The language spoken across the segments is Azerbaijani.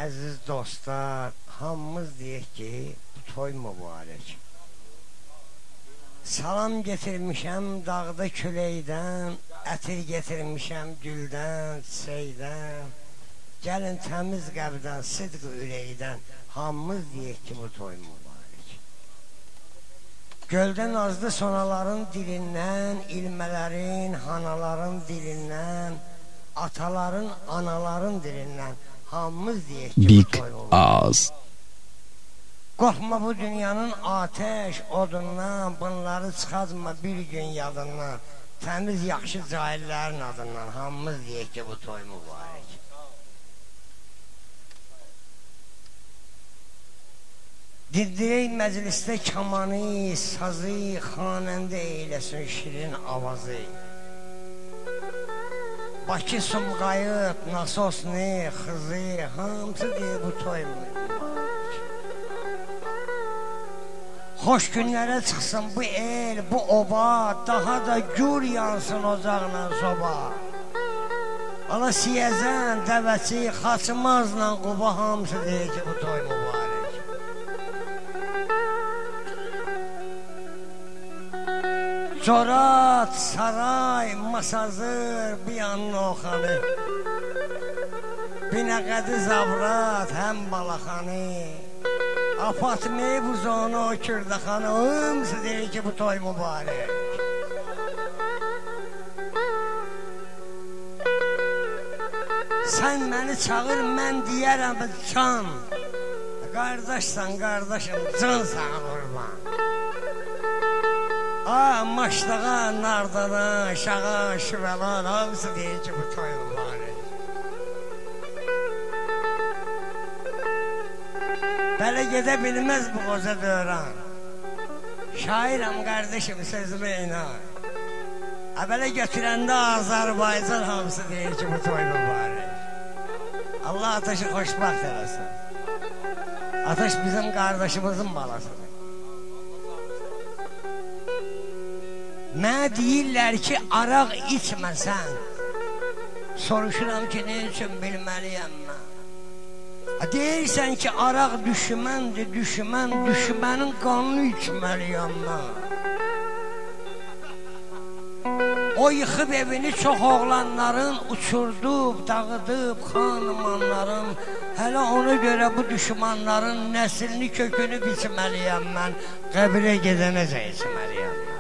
əziz dostlar, hamımız deyək ki, bu toy mübarək. Salam getirmişəm dağda küləkdən, ətir getirmişəm güldən, çiçəkdən. Gəlin təmiz qəbdən, sidq ürəkdən, hamımız deyək ki, bu toy mübarək. Göldən azdı sonaların dilindən, ilmələrin, hanaların dilindən, ataların, anaların dilindən, hamımız deyək ki, bu toy mübarək. Qorxma bu dünyanın ateş odundan, bunları çıxazma bir gün yadından, təmiz yaxşı cahillərin adından, hamımız deyək ki, bu toy mübarək. Dindirək məclisdə kamanı, sazı, xanəndə eyləsin şirin avazı. Bakı, Sumqayıt, Nasosni, Xızı, hamısı deyək bu toy mübarək. Xoş günlərə çıxsın bu el, bu oba, daha da gür yansın ocaqla soba. Ala siyəzən, dəvəçi, xaçmazla quba, hamısı deyək ki, bu toy mübarək. Corat, saray, masazır, bir yanın oxanı. Binəqədi zavrat, həm balaxanı. Afatmi buzonu o kürdaxanı, hamısı deyir ki, bu toy mübarək. Sən məni çağır, mən deyərəm can. Qardaşsan, qardaşım, can sana qurban. Maşdağa, nardana, şağa, şüvəlan, hamısı deyir ki, bu toy mübarək. Belə gedə bilməz bu qoca döran. Şairəm qardeşim, sözümə inan. Belə götürəndə Azərbaycan hamısı deyir ki, bu toy mübarək. Allah ateşi xoşbaxt eləsin. Ateş bizim qardaşımızın balasıdır. Mənə deyirlər ki, araq içməsən. Soruşuram ki, ne üçün bilməliyəm mən. Deyirsən ki, araq düşməndir, düşmən, düşmənin qanını içməliyəm mən. O yıxıb evini çox oğlanların, uçurdub, dağıdıb xanımanların, hələ ona görə bu düşmanların nəslini, kökünü biçməliyəm mən, qəbirə gedənəcə içməliyəm mən.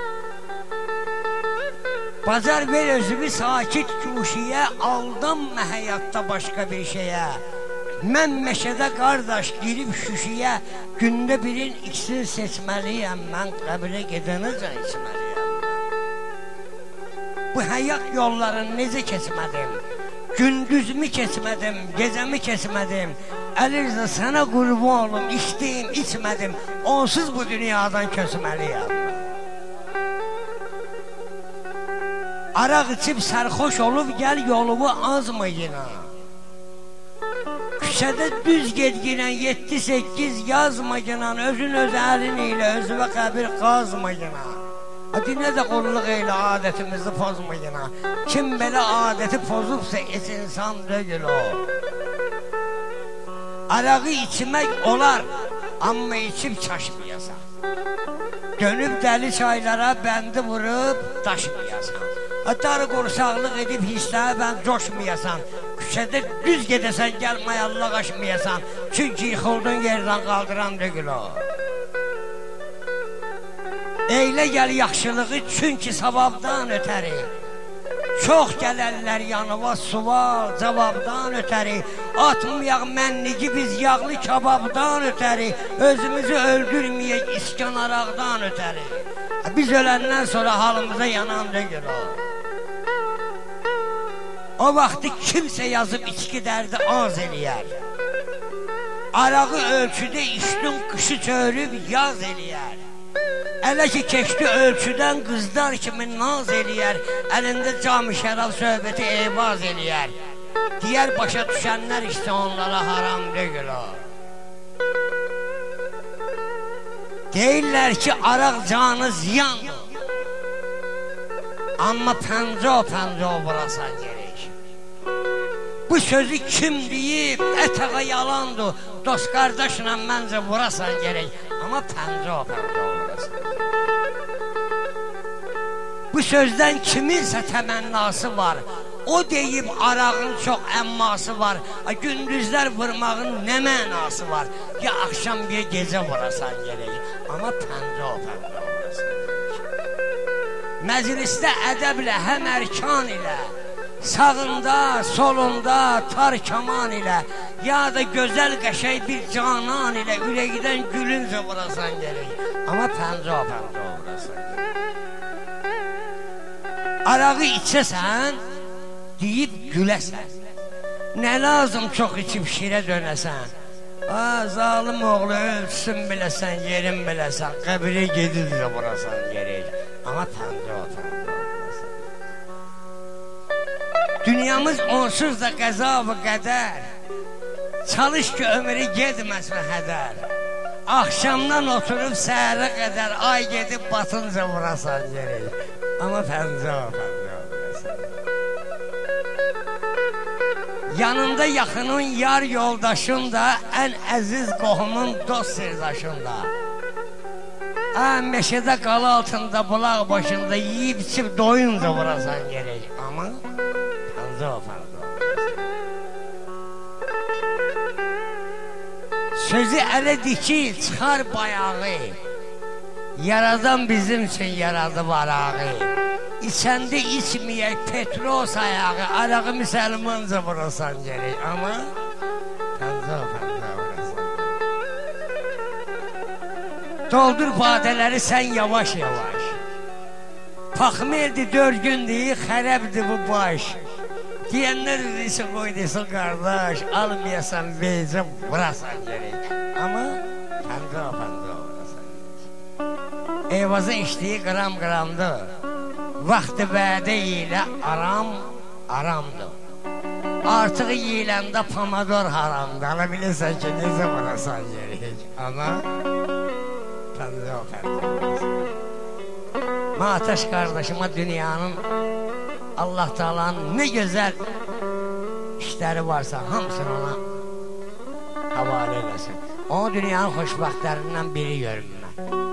Bacar ver özümü sakit kuşiyə, aldanma həyatda başqa bir şeyə. Mən məşədə qardaş girib şüşüyə, gündə birin ikisini seçməliyəm, mən qəbirə gedənəcə içməliyəm. Bu həyat yollarını necə keçmədim, gündüzümü keçmədim, gecəmi keçmədim, Əlirza sənə qurban olum, içdim, içmədim, onsuz bu dünyadan köçməliyəm. Araq içib sərxoş olub, gəl yolumu azmayına. Küçədə düz gedginən 7-8 yazmaginan, özün öz əlin ilə özüvə qəbir qazmaginan. Dinə də qulluq elə adətimizi pozmaginan. Kim belə adəti pozubsa heç insan deyil o. Arağı içmək olar, amma içib çaşmayasan. Dönüb dəli çaylara bəndi vurub daşmayasan. Darı qorsaqlıq edib hissəyə bən coşmayasan. Küçədə düz gedəsən, gəl mayallaq aşmayasan. Çünki yıxıldın yerdən qaldıran deyil o. Eylə gəl yaxşılığı, çünki savabdan ötəri. Çox gələrlər yanıva sual, cavabdan ötəri. Atmayaq mənligi biz yağlı kababdan ötəri. Özümüzü öldürməyək iskan araqdan ötəri. Biz öləndən sonra halımıza yanan deyil o. O vaxtı kimsə yazıb içki dərdi az eləyər. Arağı ölçüdə içdin, qışı çörüb yaz eləyər. Ələ ki keçdi ölçüdən qızlar kimi naz eləyər. Əlində cam-ı şərab söhbəti eyvaz eləyər. Digər başa düşənlər işte onlara haram deyil o. Deyirlər ki, araq canı ziyandır. Amma pəncə vurasan gerək. Bu sözü kim deyib, ətəğə yalandır. Dost qardaşla məncə vurasan gerək. Amma pəncə o vurasan. Bu sözdən kiminsə təmənnası var. O deyib arağın çox əmması var. Gündüzlər vurmağın nə mənası var? Ya axşam bir gecə vurasan gerək. Amma pəncə o vurasan. Məclisdə ədəblə, həm ərkan ilə, sağında, solunda, tar kaman ilə, ya da gözəl qəşəy bir canan ilə ürəkdən gülüncə vurasan gerək. Amma pəncə o vurasan gerək. Arağı içəsən, deyib güləsən. Nə lazım çox içib şirə dönəsən. Zalim oğlu ölsün biləsən, yerin biləsən, qəbirə gedircə vurasan gerək. Amma pəncə o vurasan. Dünyamız onsuz da qəza və qədər. Çalış ki, ömrü gedməsin hədər. Axşamdan oturub səhərə qədər, ay gedib batınca vurasan gerək. Amma pəncə o vurasan. Yanında yaxının, yar yoldaşın da, ən əziz qohumun, dost sirdaşın da. Meşədə qala altında, bulaq başında yiyib içib doyunca vurasan gerək. Amma pəncə o vurasan. Sözü ələ diki, çıxar bayağı. Yaradan bizim üçün yaradıb arağı. İçəndə içməyək Petros ayağı, arağı müsəlmanca vurasan gerək. Amma pəncə o vurasan. Doldur badələri sən yavaş-yavaş. Paxmeldi 4 gündür, xərəbdir bu baş. Deyənlər deyəsə qoy desin qardaş, almayasan vecə vurasan gerək. Amma pəncə o vurasan. Eyvazı içdiyi qram-qramdır. Vaxtı vədə ilə aramdır. Artıq yiyiləndə pomador haramdır. Ala bilirsən ki, necə vurasan gerək. Amma pəncə o vurasan. Ataş qardaşıma dünyanın, Allah Taala'nın nə gözəl işləri varsa hamısını ona havalə eləsin. O dünyanın xoşbəxtlərindən biri görüm mən.